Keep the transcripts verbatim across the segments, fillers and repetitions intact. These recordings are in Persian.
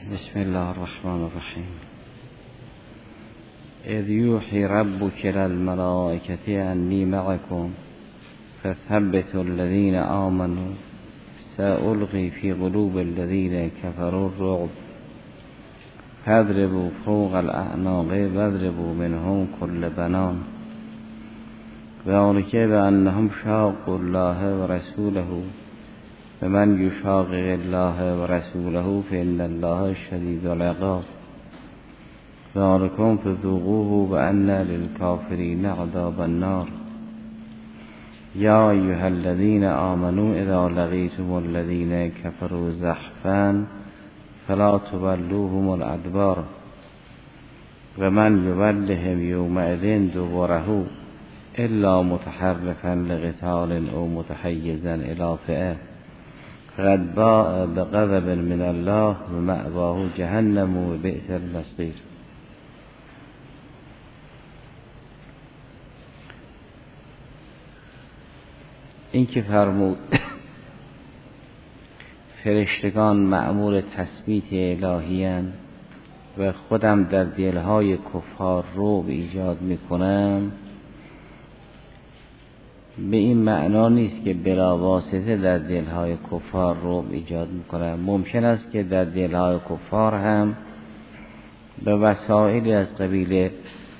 بسم الله الرحمن الرحیم. اذ یوحی ربک للملائکة انی معکم فثبتوا الذین آمنوا سألقی فی قلوب الذین کفروا الرعب فاضربوا فوق الاعناق واضربوا منهم كل بنان ذلک بأنهم شاقوا الله ورسوله ومن یشاقق الله ورسوله فإن الله شدید العقاب ذلکم فذوقوه وأن للكافرین عذاب النار یا ایها الذین آمنوا اذا لقیتم الذین کفروا زحفا فلا تولوهم الادبار ومن یولهم یومئذ دبره الا متحرفا لقتال او متحیزا الی فئة فقد باء بغضب من الله و مأواه جهنم و بئس المصیر. این که فرمود فرشتگان مأمور تثبیت الهی‌اند و خودم در دلهای کفار رعب ایجاد میکنم، به این معنا نیست که بلا واسطه در دلهای کفار رعب ایجاد میکنم. ممکن است که در دلهای کفار هم به وسایلی از قبیل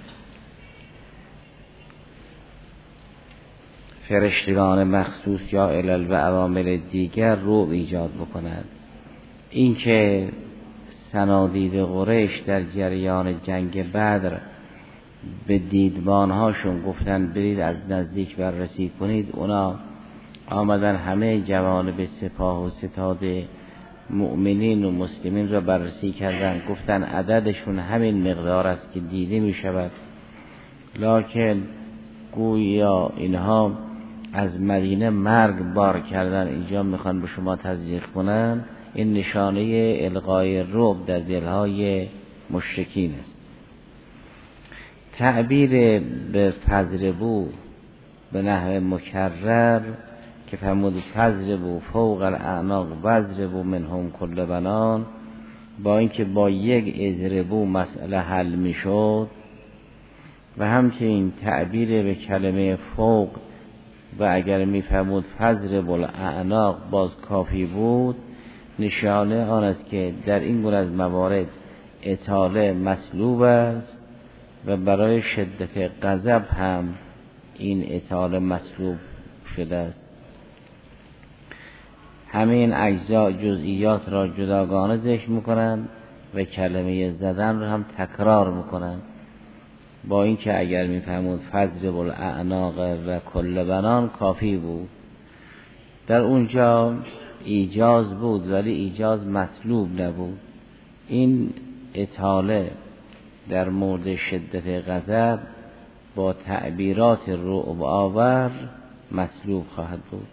فرشتگان مخصوص یا علل و عوامل دیگر رعب ایجاد بکند. این که صنادید قریش در جریان جنگ بدر به دیدبانهاشون گفتن برید از نزدیک بررسی کنید، اونا آمدن همه جوانب سپاه و ستاد مؤمنین و مسلمین را بررسی کردن، گفتن عددشون همین مقدار است که دیده می شود، لکن گویا اینها از مدینه مرگ بار کردن، اینجا میخوان به شما تزریق کنن. این نشانه القای رعب در دلهای مشرکین است. تعبیر به فضربو به نحو مکرر که فرمود فضربو فوق الاعناق واضربوا منهم کل بنان، با اینکه با یک اضربو مسئله حل میشد، و همچنین تعبیر به کلمه فوق و اگر میفرمود فضربوا الاعناق باز کافی بود، نشانه آن است که در این گونه از موارد اطاله مطلوب است و برای شدت غضب هم این اطاله مطلوب شده است. همه این اجزا جزئیات را جداگانه ذکر میکنند و کلمه زدن را هم تکرار میکنند، با اینکه اگر میفهمود فضربوا الاعناق و کل بنان کافی بود. در اونجا ایجاز بود ولی ایجاز مطلوب نبود. این اطاله در مورد شدت غضب با تعبیرات رعب آور مطلوب خواهد بود.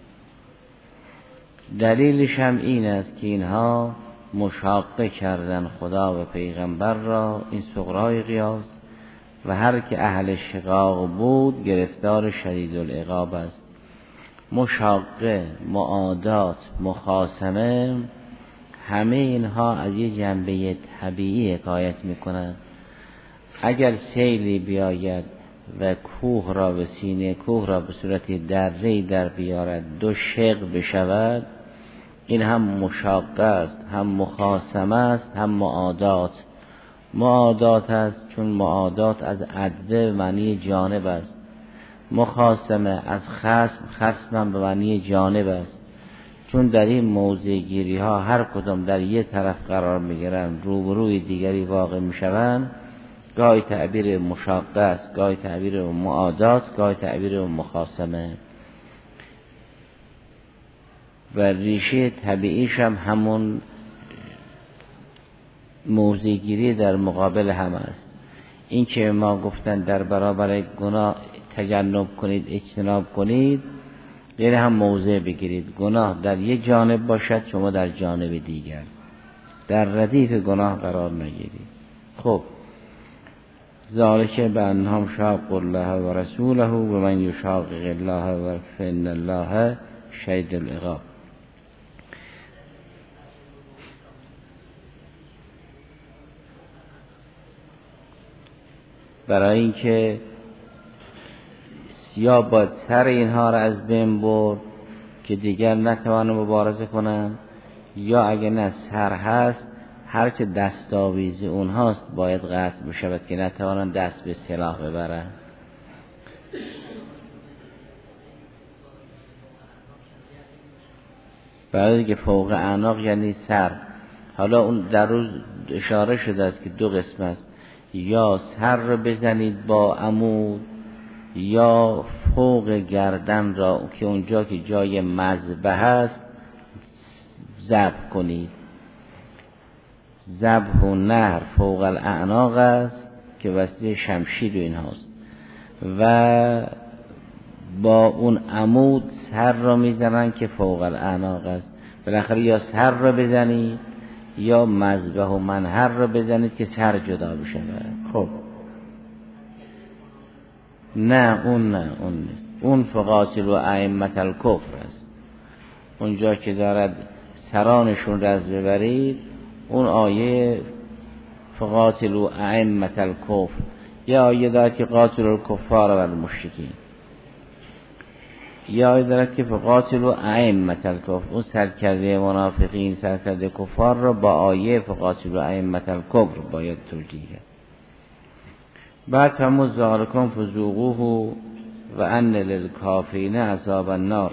دلیلش هم این است که اینها مشاقه کردن خدا و پیغمبر را، این صغرای قیاس، و هر که اهل شقاق بود گرفتار شدید العقاب است. مشاقه، معادات، مخاصمه، همه اینها از یه جنبه طبیعی حکایت میکنند. اگر سیلی بیاید و کوه را به سینه کوه را به صورت دره‌ای در بیارد، دو شق بشود، این هم مشاقه است، هم مخاصمه است، هم معادات. معادات است چون معادات از عدده معنی جانب است، مخاصمه از خصم، خصم به معنی جانب است. چون در این موضع گیری ها هر کدام در یک طرف قرار میگیرن، روبروی دیگری واقع میشوند، گاهی تعبیر مشاقه است، گاهی تعبیر معادات، گاهی تعبیر مخاصمه، و ریشه طبیعیش هم همون موضع گیری در مقابل هم است. این که ما گفتن در برابر گناه تجنب کنید، اجتناب کنید، یعنی هم موضع بگیرید. گناه در یک جانب باشد، شما در جانب دیگر، در ردیف گناه قرار نگیرید. خب ذالک بأنهم شاقوا الله و رسوله و من یشاقق الله و فإن الله شدید العقاب. برای اینکه یا باید سر اینها را از بین برد که دیگر نتوانند مبارزه کنند، یا اگه نه سر هست هرچه دستاویز اونهاست باید قطع بشود که نتوانند دست به سلاح ببرند. برای که فوق اعناق یعنی سر. حالا اون در روز اشاره شده است که دو قسم است، یا سر رو بزنید با عمود یا فوق گردن را که اونجا که جای مذبح است ذبح کنید. ذبح و نهر فوق الاعناق است که وسیله شمشیر و این هاست و با اون عمود سر را میزنن که فوق الاعناق است. بالاخره یا سر را بزنید یا مذبح و منهر را بزنید که سر جدا بشه. خب نه اون نه اون نیست، اون فقاتل و ائمة الکفر است. اونجا که دارد سرانشون را از ببرید، اون آیه فقاتل و ائمة الکفر، یا آیه دارد که قاتل الکفار و المشرکین، یا آیه دارد که فقاتل و ائمة الکفر. اون سرکرده منافقین، سرکرده کفار را با آیه فقاتل و ائمة الکفر باید توجیه کرد. بعد فرمود ذالکم فذوقوه و ان للکافرین عذاب النار،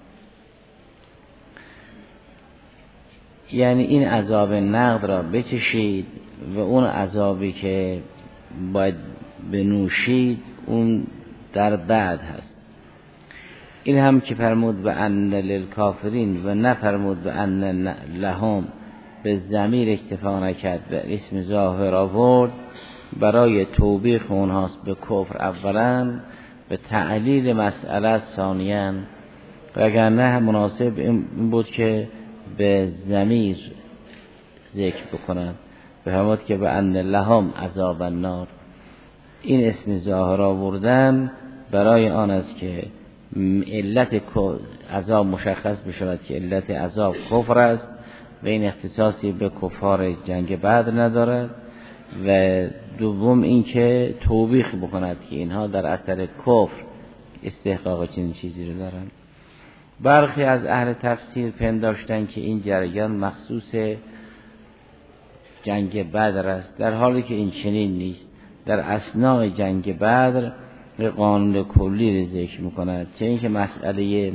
یعنی این عذاب نقد را بچشید و اون عذابی که باید بنوشید اون در بعد هست. این هم که فرمود و ان للکافرین و نفرمود و ان لهم، به ضمیر اکتفا نکرد و اسم ظاهر آورد، برای توبیخ اونهاست به کفر اولا، به تعلیل مسئله ثانیا، وگرنه مناسب این بود که به ضمیر ذکر بکنن، به همون که به ان لهم عذاب النار. این اسم ظاهر آوردن برای آن است که علت عذاب مشخص بشود که علت عذاب کفر است و این اختصاصی به کفار جنگ بدر ندارد، و دوم این که توبیخ بکند که اینها در اثر کفر استحقاق چنین چیزی رو دارن. برخی از اهل تفسیر پنداشتن که این جریان مخصوص جنگ بدر است، در حالی که این چنین نیست. در اثناء جنگ بدر قانون کلی رو ذکر میکند، چه اینکه مسئله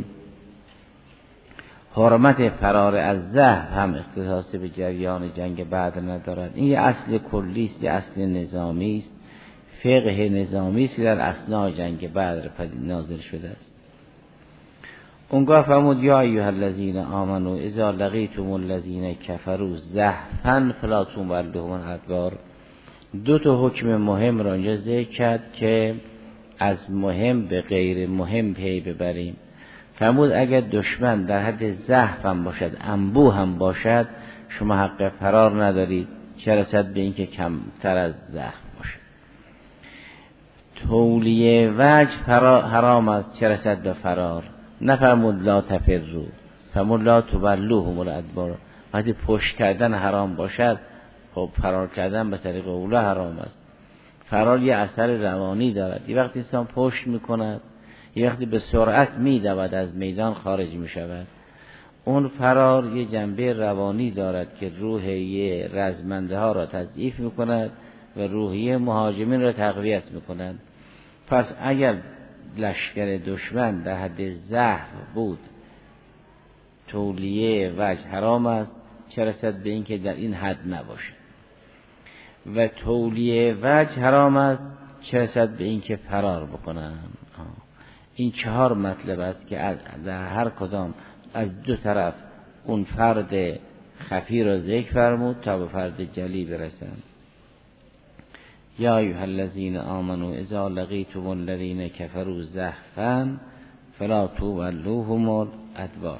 حرمت فرار از زحف هم اختصاص به جریان جنگ بدر ندارد. این یه اصل کلی است، یه اصل نظامی است، فقه نظامی است در اثناء جنگ بدر نازل شده است. اونگاه فرمود یا ایها الذین آمنوا اذا لقیتم الذین کفروا زحفا فلا تولوهم الادبار. دو تا حکم مهم را اینجا ذکر کرد که از مهم به غیر مهم پی ببریم. فرمود اگر دشمن در حد زحف هم باشد، انبوه هم باشد، شما حق فرار ندارید، چه رسد به این که کمتر از زحف باشد. تولیه وجه حرام است، چه رسد به فرار. نفرمود لا تفروا، فرمود لا تولوهم الادبار. وقتی پشت کردن حرام باشد، خب فرار کردن به طریق اولا حرام است. فرار یه اثر روانی دارد. یه وقتی انسان پشت میکند، یه وقتی به سرعت میدود از میدان خارج میشود. اون فرار یه جنبه روانی دارد که روحیه رزمنده ها را تضعیف میکند و روحیه مهاجمین را تقویت میکند. پس اگر لشکر دشمن در حد زحف بود، تولیه وجه حرام است، چه رسد به این که در این حد نباشه. و تولیه وجه حرام است، چه رسد به این که فرار بکنن. این چهار مطلب است که در هر کدام از دو طرف اون فرد خفی را ذکر فرمود تا به فرد جلی برسند. یا ایها الذین آمنوا اذا لقیتم الذین کفروا زحفا فلا تولوهم الادبار.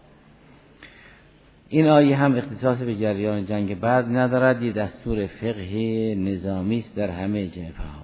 این آیه هم اختصاص به جریان جنگ بدر ندارد، یه دستور فقهی نظامی است در همه جبهه‌ها.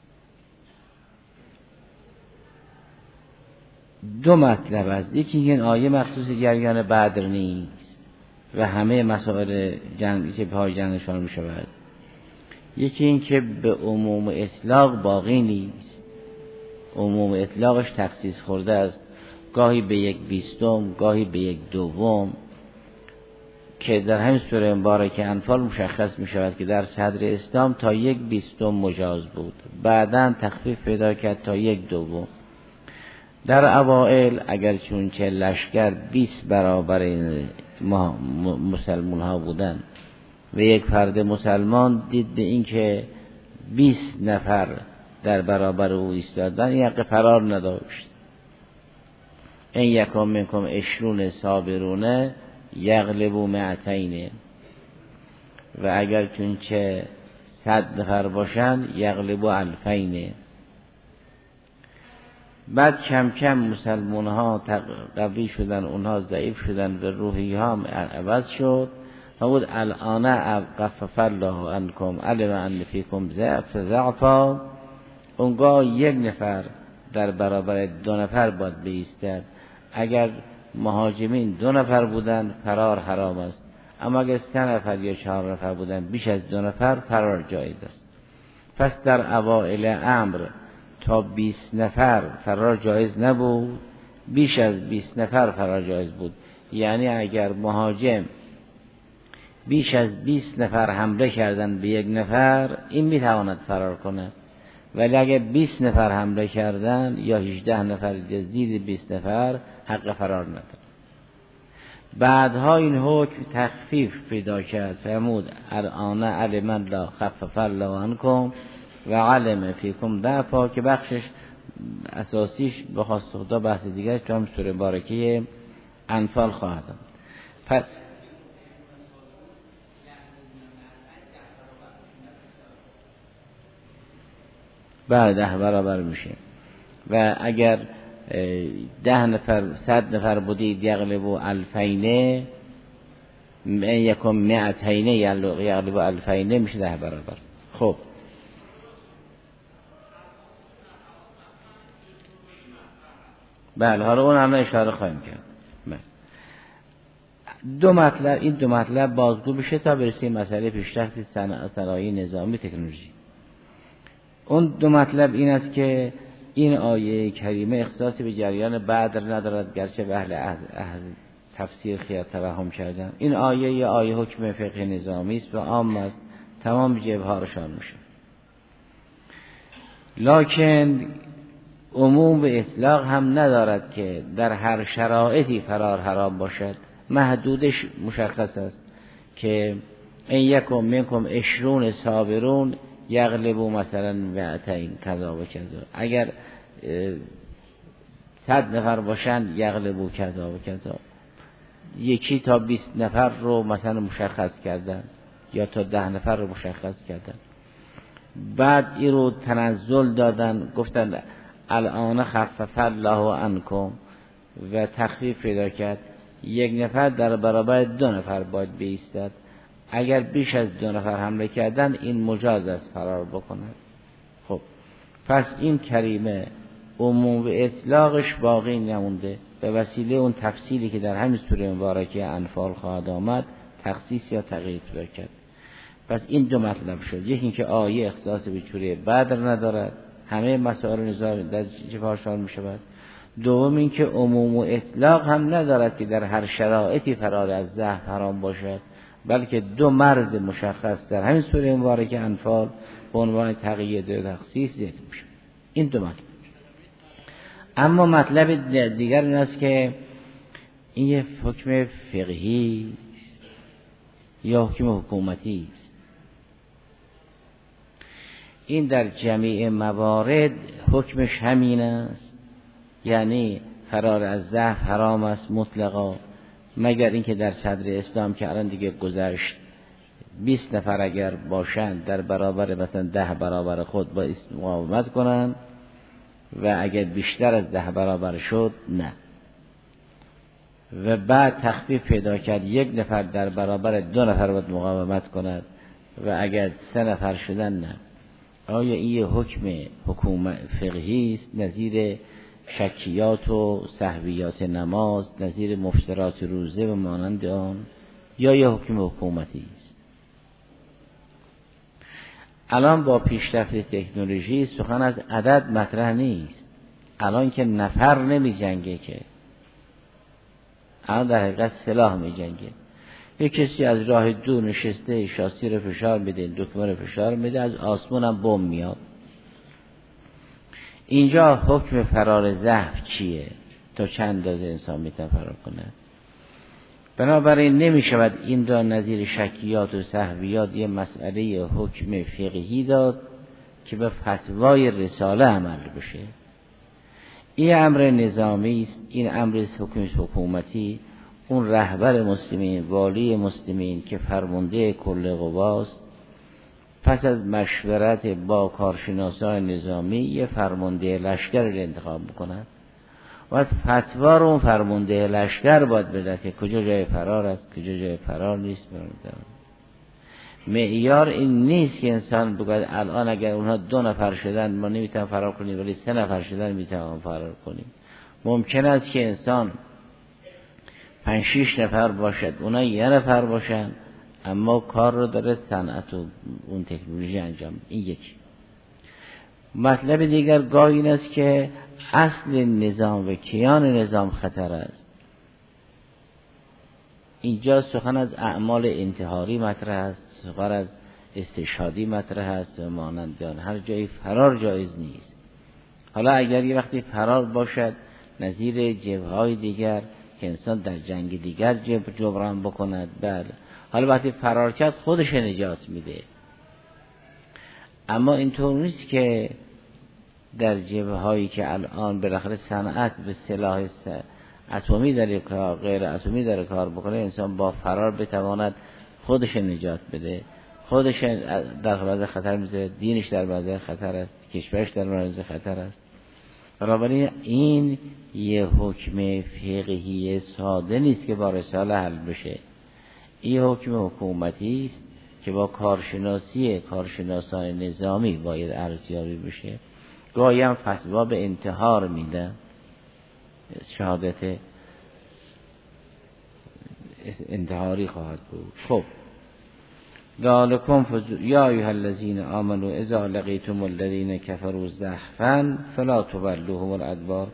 دو مطلب است. یکی این آیه مخصوص جریان بدر نیست و همه مسائل جنگ جبهه‌های جنگ شامل می‌شود. یکی این که به عموم اطلاق باقی نیست، عموم اطلاقش تخصیص خورده است، گاهی به یک بیستم، گاهی به یک دوم، که در همین سوره مبارکه انفال مشخص می شود که در صدر اسلام تا یک بیستم مجاز بود، بعداً تخفیف پیدا کرد تا یک دوم. در اوائل اگر چون چه لشکر بیست برابر ما مسلمان ها بودن و یک فرد مسلمان دید به این که بیست نفر در برابر او ایستادن، یک فرار نداشت. این یکم منکم عشرون صابرونه یغلبوا مئتین، و اگر چون چه صد نفر باشند یغلبوا الفین. بعد کم کم مسلمان ها قوی شدن، اونها ضعیف شدن و روحی ها عوض شد. بود الان خفف الله عنکم علم ان فیکم ضعف ضعفا، اونگاه یک نفر در برابر دو نفر باید بایستد. اگر مهاجمین دو نفر بودن فرار حرام است، اما اگر سه نفر یا چهار نفر بودن بیش از دو نفر فرار جایز است. پس در اوائل امر تا بیست نفر فرار جایز نبود، بیش از بیست نفر فرار جایز بود. یعنی اگر مهاجم بیش از بیست نفر حمله کردن به یک نفر، این میتواند فرار کنه، ولی اگر بیست نفر حمله کردن یا هجده نفر زیر بیست نفر حق فرار نداره. بعدها این حکم تخفیف پیدا کرد، فرمود الان علم الله خفف الله عنکم و علم فیکم ضعفا، که بخشش اساسیش بخواست خدا بحث دیگه تو هم سوره مبارکه انفال خواهد. پس بعد ده برابر میشه، و اگر ده نفر صد نفر بودید یغلبوا الفین، من یکم مئتین یغلبوا الفین میشه ده برابر. خب بله، حالا اون هم اشاره خواهیم کرد. بله. دو مطلب، این دو مطلب بازگو بشه تا برسیم مسئله پیشرفت صنایع نظامی تکنولوژی. اون دو مطلب این است که این آیه کریمه اختصاصی به جریان بدر ندارد، گرچه به اهل, اهل تفسیر خیال توهم کردن. این آیه یه آیه حکم فقه نظامی است و عام است، تمام جبهارشان میشه. لکن عموم به اطلاق هم ندارد که در هر شرایطی فرار حرام باشد. محدودش مشخص است که این یکم منکم عشرون صابرون یغلبوا مثلا مئتین کذا و کذا. اگر صد نفر باشن یغلبوا کذا و کذا. یکی تا بیست نفر رو مثلا مشخص کردن یا تا ده نفر رو مشخص کردن. بعد این رو تنزل دادن، گفتن الان خفف الله عنکم و تخفیف پیدا کرد. یک نفر در برابر دو نفر باید بایستد. اگر بیش از دو نفر حمله کردن این مجاز است فرار بکنه. خب پس این کریمه عموم به اطلاقش باقی نمونده، به وسیله اون تفصیلی که در همین سوره مبارکه انفال خواهد آمد تخصیص یا تغییر پیدا کرد. پس این دو مطلب شد. یکی که آیه اختصاص به سوره بدر ندارد، همه مسائل نظامی در جبهه‌شان میشود. دوم این که عموم و اطلاق هم ندارد که در هر شرایطی فرار از ضعف حرام باشد، بلکه دو مرز مشخص در همین سوره مبارکه انفال به عنوان تقیید و تخصیص ذکر میشه. این دو مطلب. اما مطلب دیگر این است که این یه حکم فقهی یا حکم حکومتی است. این در جمیع موارد حکمش همین است، یعنی فرار از ضعف حرام است مطلقا، مگر اینکه در صدر اسلام که الان دیگه گذشت بیست نفر اگر باشند در برابر مثلا ده برابر خود با مقاومت کنن، و اگر بیشتر از ده برابر شد نه. و بعد تخفیف پیدا کرد یک نفر در برابر دو نفر باید مقاومت کند، و اگر سه نفر شدن نه. آیا این حکم حکومت فقهی است نظیر شکیات و سهویات نماز، نظیر مفترات روزه و مانند آن، یا یه حکم حکومتی است؟ الان با پیشرفت تکنولوژی سخن از عدد مطرح نیست. الان که نفر نمی جنگه، که الان در حقیقت سلاح می جنگه. یک کسی از راه دور نشسته، شاسی رو فشار میده، دکمه رو فشار میده، از آسمون هم بم میاد. اینجا حکم فرار ضعف چیه؟ تا چند اندازه انسان میتونه فرار کنه؟ بنابراین نمیشود این را نظیر شکیات و سهویات یه مسئله حکم فقهی داد که به فتوای رساله عمل بشه. این امر نظامی است، این امر حکم حکومتی. اون رهبر مسلمین، والی مسلمین که فرمانده کل قواست، پس از مشورت با کارشناسان نظامی یه فرمانده لشکر رو انتخاب میکنن. باید فتوا رو اون فرمانده لشکر باید بده که کجا جای فرار است، کجا جای فرار نیست. معیار این نیست که انسان بگه الان اگر اونها دو نفر شدن ما نمیتونیم فرار کنیم، ولی سه نفر شدن میتونیم فرار کنیم. ممکن است که انسان پنج شیش نفر باشد، اونها یه نفر باشن، اما کار رو داره صنعت و اون تکنولوژی انجام. این یکی. مطلب دیگر گاه این است که اصل نظام و کیان نظام خطر است. اینجا سخن از اعمال انتحاری مطرح است، سخن از استشهادی مطرح است و مانند آن. هر جایی فرار جایز نیست. حالا اگر یه وقتی فرار باشد نظیر جبهه‌های دیگر که انسان در جنگ دیگر جبران بکند، بله. حالا وقتی فرار کرد خودش نجات میده. اما اینطور نیست که در جبهه‌هایی که الان بالاخره صنعت به سلاح اتمی در کار، غیر اتمی در کار بکنه، انسان با فرار بتواند خودش نجات بده، خودش در معرض خطر میذاره، دینش در معرض خطر است، کشورش در معرض خطر است. بنابراین این یه حکم فقهی ساده نیست که با رساله حل بشه. این حکم حکومتی است که با کارشناسی کارشناسان نظامی باید ارزیابی بشه. گاهی هم فتوا به انتحار میده، شهادت انتحاری خواهد بود. خب ذالکم فجو... یا ایها الذین آمنوا اذا لقیتم الذین کفروا زحفا فلا تولوهم الادبار.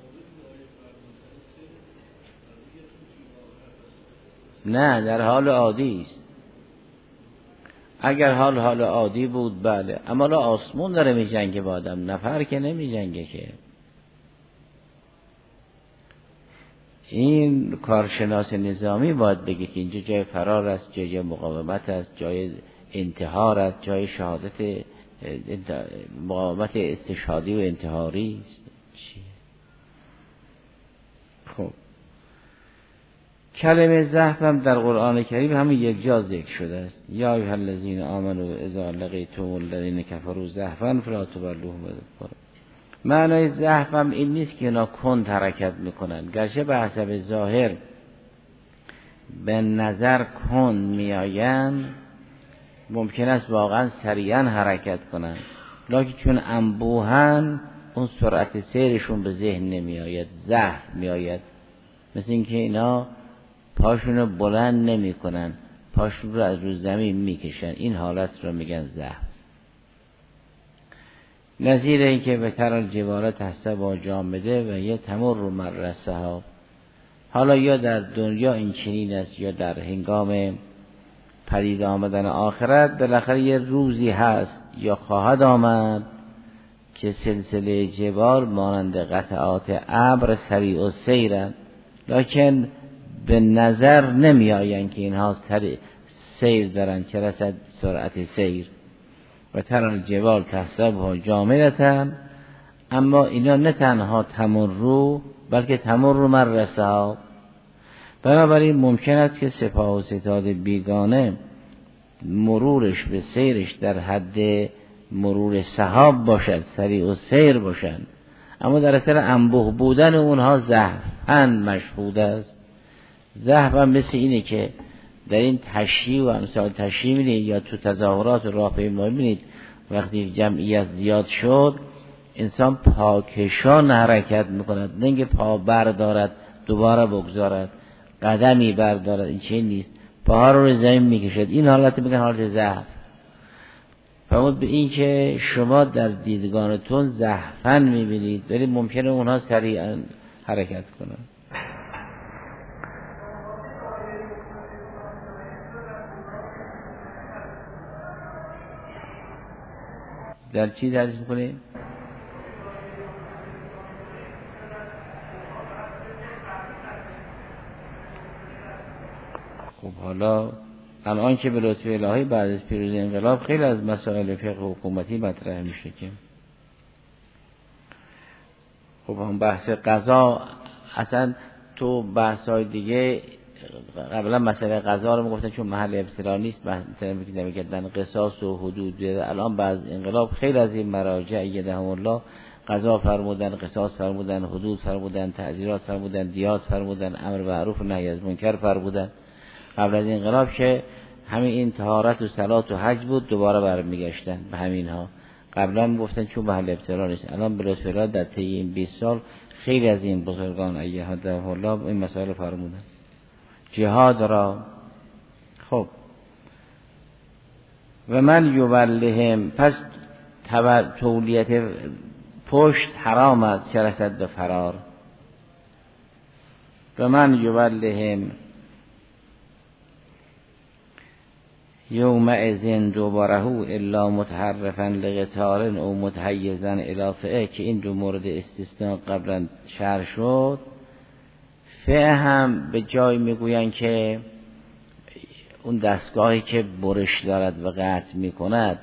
نه، در حال عادی است. اگر حال حال عادی بود بله، اما لا آسمون داره می جنگه با آدم، نفر که نمی جنگه که. این کارشناس نظامی باید بگه که اینجا جای فرار است، جای مقاومت است، جای انتحار است، جای شهادت مقاومت استشهادی و انتحاری است. چیه؟ خب کلمه زحف هم در قرآن کریم همین یک جا ذکر شده است. یا ایها الذین آمنوا اذا لقیتم الذین کفروا زحفا فلا تولوهم الادبار. معنای زحف هم این نیست که اینا کند حرکت میکنن، گرچه به حسب ظاهر به نظر کند میآیند، ممکن است واقعا سریعا حرکت کنن، لکن چون انبوهن اون سرعت سیرشون به ذهن نمیآید، زحف میآید. مثل اینکه اینا پاشونو بلند نمی کنن، پاشون رو از رو زمین میکشن. این حالت رو میگن زحف. نظیر این که بهتر الجبال تحسبها جامده و یه تمر رو مر سحاب. حالا یا در دنیا این چنین است یا در هنگام پدید آمدن آخرت بالاخره یه روزی هست یا خواهد آمد که سلسله جبال مانند قطعات ابر سریع و سیرند، لکن به نظر نمی آیند که اینها سیر دارن، چه رسد سرعت سیر. و تر الجبال تحسبها جامدة، اما اینا نه تنها تمرو بلکه تمر مر سحاب. بنابراین ممکن است که سپاه و ستاد بیگانه مرورش به سیرش در حد مرور سحاب باشد، سریع و سیر باشند، اما در اثر انبوه بودن اونها زحفن مشهود است. زحف هم مثل اینه که در این تشییع و امثال تشییع می‌بینید یا تو تظاهرات و راهپیمایی می‌بینید وقتی جمعیت زیاد شد انسان پاکشان حرکت میکند، نه اینکه پا بردارد دوباره بگذارد، قدمی بردارد، این چه نیست، پاها رو زمین میکشد. این حالت میگن حالت ضعف. فرمود به این که شما در دیدگانتون زحفن میبینید ولی ممکنه اونها سریعا حرکت کنن. در چی درس میکنیم؟ خب حالا الان که به لطف الهی بعد از پیروزی انقلاب خیلی از مسائل فقه حکومتی مطرح میشه که خب هم بحث قضا اصلا تو بحث‌های دیگه قبلا مسئله قضا رو میگفتن چون محل ابتلا نیست مثلا میگن قصاص و حدود. الان بعد انقلاب خیلی از این مراجع یدهم الله قضا فرمودن، قصاص فرمودن، حدود فرمودن، تعزیرات فرمودن، دیات فرمودن، امر معروف و نهی از منکر فرمودن. قبل از انقلاب که همین این طهارت و صلات و حج بود دوباره برمیگشتن به همین ها. قبلا میگفتن چون محل ابتلا نیست. الان به لطف الله در طی این بیست سال خیلی از این بزرگان ایهدهم الله این مسائل فرمودن. جهاد را خب و من یولهم پس تولیت پشت حرام است شرست به فرار. و من یولهم یوم اذن دوباره الا متحرفا لقتال او متحیزا الی فئه که این دو مورد استثناء قبلا شرح شد. فئه هم به جای میگوین که اون دستگاهی که برش دارد و قطع میکند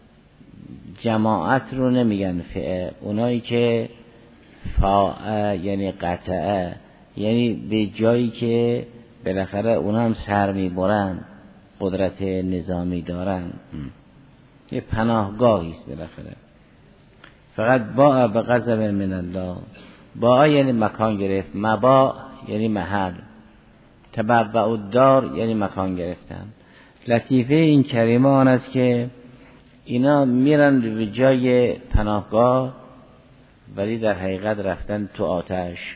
جماعت رو نمیگن فئه، اونایی که فاء یعنی قطعه یعنی به جایی که بالاخره اونا هم سر میبرن قدرت نظامی دارن یه پناهگاهی است بالاخره. فقط با به غضب من الله با یعنی مکان گرفت، مبا یعنی محل، تبع الدار یعنی مکان گرفتن. لطیفه این کریمه آن است که اینا میرن به جای پناهگاه ولی در حقیقت رفتن تو آتش.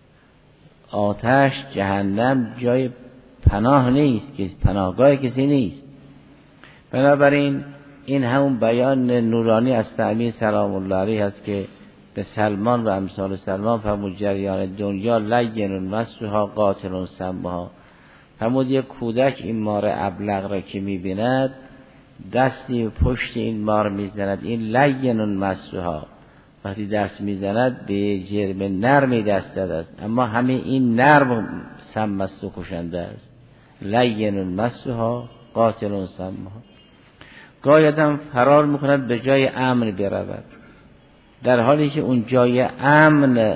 آتش جهنم جای پناه نیست که پناهگاه کسی نیست. بنابراین این همون بیان نورانی از تعمیر سلام الله علیه هست که به سلمان و امثال سلمان فرمود جریان دنیا لین مسها قاتل سمها. فرمود یک کودک این مار ابلغ را که میبیند دستی پشت این مار میزند، این لین مسها وقتی دست میزند به جرم نرمی دست است اما همه این نرم سم است و کشنده است. لین مسها قاتل سمها. گاهی آدم فرار میکند به جای امن برود در حالی که اون جای امن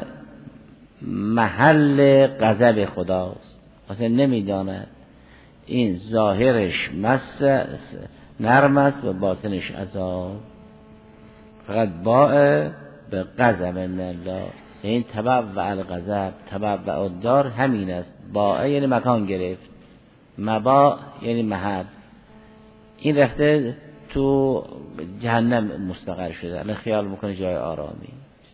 محل غضب خداست. اصلا نمیداند این ظاهرش مس نرم است و باطنش عذاب. فقط باء به غضب من الله این تبع و الغضب تبع و الدار همین است. باء یعنی مکان گرفت، مبا یعنی محل. این رفته تو جهنم مستقر شده الان خیال میکنه جای آرامی.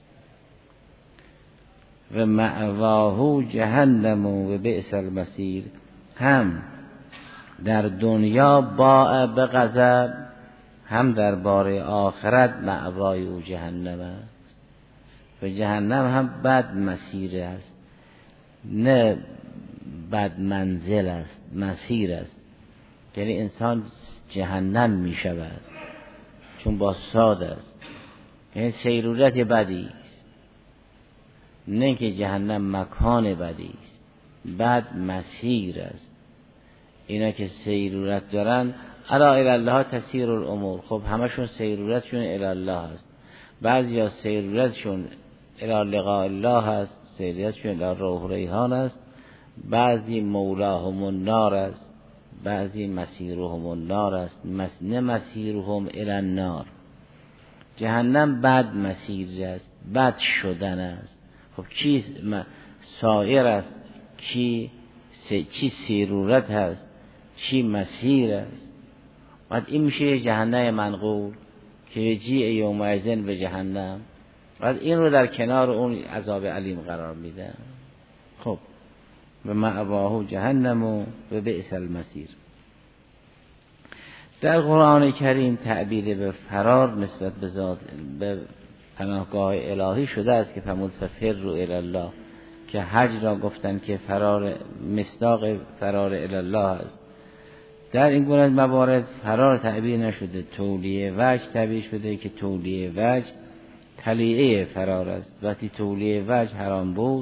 و مأواه جهنم و بئس المصیر. هم در دنیا باء به غضب هم در بار آخرت مأوای او جهنم است. و جهنم هم بد مسیر است، نه بد منزل است، مسیر است. یعنی انسان جهنم می شود چون با ساد است. یعنی سیرورت بدی است، نه که جهنم مکان بدی است، بد مسیر است. اینا که سیرورت دارن الا الی الله تسیر الامور. خب همشون سیرورتشون الی الله است. بعضی ها سیرورتشون الی لقاء الله است، سیرورتشون الی روح ریحان است. بعضی مولاهم النار است، بعضی مسیرهم النار است، نه مسیرهم الی النار. جهنم بد مسیر است، بد شدن است. خب چی سائر است، چی چی سیرورت هست، چی مسیر است. بعد این میشه جهنم منقول که جیء یومئذ به جهنم. بعد این رو در کنار اون عذاب علیم قرار میده. خب و مأواه جهنم و بئس المصیر. در قرآن کریم تعبیر به فرار نسبت به ذات به پناهگاه الهی شده است که فرمود ففروا الی الله، که حج را گفتن که فرار مصداق فرار الی الله است. در این گونه موارد فرار تعبیر نشده، تولیه وجه تعبیر شده که تولیه وجه تلیعه فرار است. وقتی تولیه وجه حرام بود،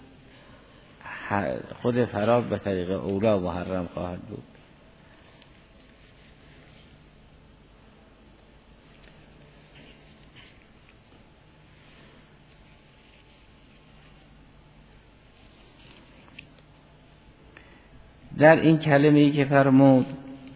خود فرار به طریق اولا محرم خواهد بود. در این کلمه‌ای که فرمود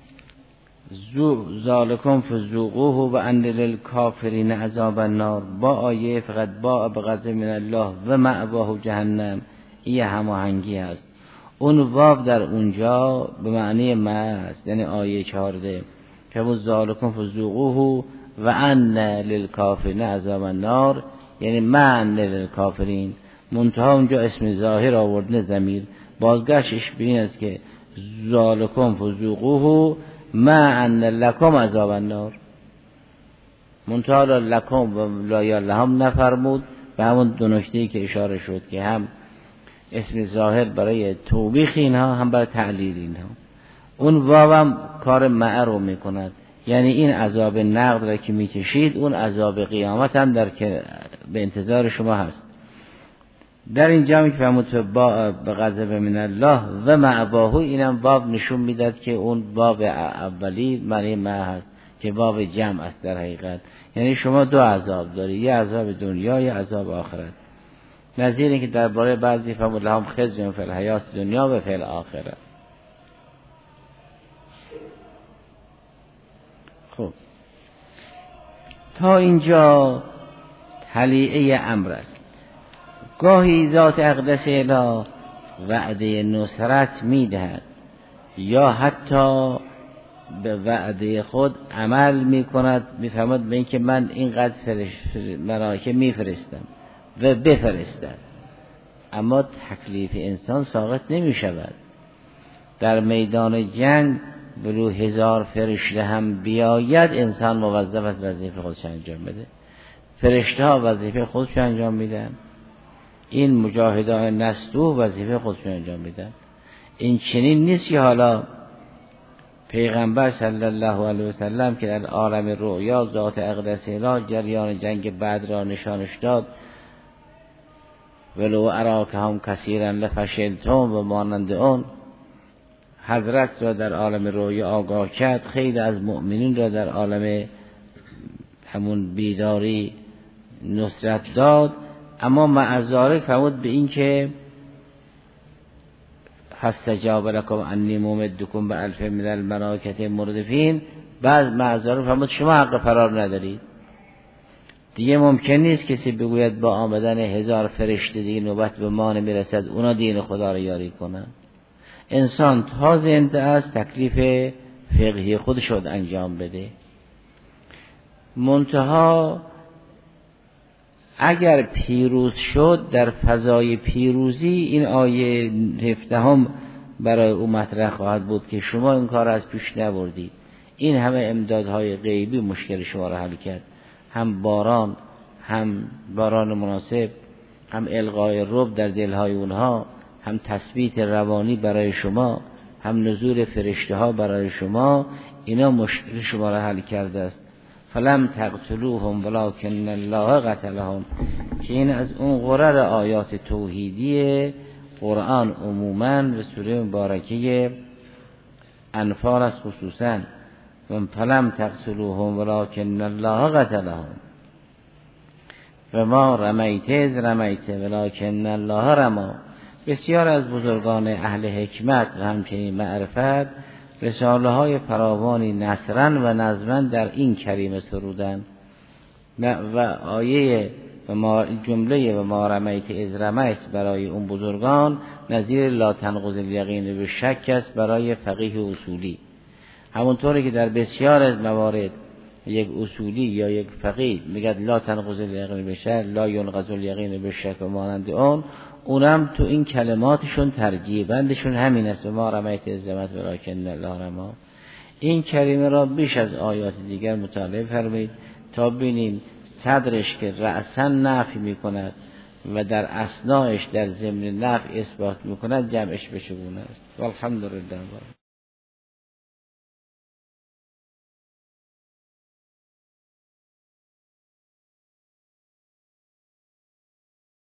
ذو ذالکم فذوقوه و ان للکافرین عذاب النار، با آیه فقط با بغضب من الله و مأواه جهنم، این هماهنگی است. اون واو در اونجا به معنی ما است، یعنی آیه چهارده که ذالکم فذوقوه و ان للکافرین عذاب النار، یعنی من للکافرین. منتها اونجا اسم ظاهر آوردن ضمیر، بازگشتش به این است که ذالکم فذوقوه ما ان لکم عذاب النار. منتها لکم و لا یا لهم نفرمود، به همون دو نکته‌ای که اشاره شد که هم اسم ظاهر برای توبیخ اینها هم برای تعلیل اینها. اون واو هم کار مع رو میکند، یعنی این عذاب نقد را که میکشید اون عذاب قیامت هم در که به انتظار شما هست. در اینجا می که فرمود با به غضب من الله و مأواه، اینم واو نشون میداد که اون واو اولی معنی ما هست که واو جمع است در حقیقت، یعنی شما دو عذاب داری، یه عذاب دنیا یه عذاب آخرت. نظیر این که درباره بعضی فرمود لهم خزی فی الحیات دنیا و فی الاخره. خب تا اینجا تلیعه امر است. گاهی ذات اقدس اله وعده نصرت میدهد یا حتی به وعده خود عمل میکند، میفهمد به این که من اینقدر ملائکه میفرستم و بفرستد، اما تکلیف انسان ساقط نمیشود. در میدان جنگ ولو هزار فرشته هم بیاید، انسان موظف است وظیفه خودش انجام بده. فرشته ها وظیفه خودش انجام میدن، این مجاهدان نستو وظیفه خودشون انجام میدن. این چنین نیست که حالا پیغمبر صلی الله علیه و سلم که در عالم رؤیا ذات اقدس اله جریان جنگ بدر را نشانش داد، ولو اراکهم کثیرا لفشلتم و مانند اون، حضرت را در عالم رؤیا آگاه کرد، خیلی از مؤمنین را در عالم همون بیداری نصرت داد، اما معذاره فرمود به این که فاستجاب لکم انی ممدکم بالف من الملائکه مردفین. بعض معذاره فرمود شما حق فرار ندارید. دیگه ممکن نیست کسی بگوید با آمدن هزار فرشته دیگه نوبت به ما نمیرسد اونا دین خدا رو یاری کنن. انسان تا زنده است تکلیف فقهی خودش رو انجام بده. منتها اگر پیروز شد، در فضای پیروزی این آیه هفدهم برای او مطرح خواهد بود که شما این کار از پیش نبردید. این همه امدادهای غیبی مشکل شما را حل کرد، هم باران، هم باران مناسب، هم القای رعب در دلهای اونها، هم تثبیت روانی برای شما، هم نزول فرشته ها برای شما. اینا مشکل شما را حل کرده است. فلم تقتلوهم ولکن الله قتلهم، که این از اون غرر آیات توحیدی قرآن عموماً و سوره مبارکه انفال است خصوصاً. و فلم تقتلوهم ولکن الله قتلهم و ما رمیت اذ رمیت ولکن الله رما. بسیار از بزرگان اهل حکمت و همچنین معرفت رساله های فراوانی نثرن و نظمن در این کریمه سرودن و آیه و ما جمله و ما رمیت اذ رمیت برای اون بزرگان نظیر لا تنقض الیقین به شک است برای فقیه اصولی. همونطوری که در بسیار از موارد یک اصولی یا یک فقیه میگه لا تنقض الیقین به شک، لا ينقض الیقین به شک و مانند اون، اونم تو این کلماتشون ترجیح بندشون همین است، ما رمیت اذ رمیت ولکن الله رما. این کریمه را بیش از آیات دیگر مطالعه فرمایید تا ببینیم صدرش که رأسا نفی میکند و در اثناءش در ضمن نفی اثبات میکند جمعش به چگونه است. والحمدلله.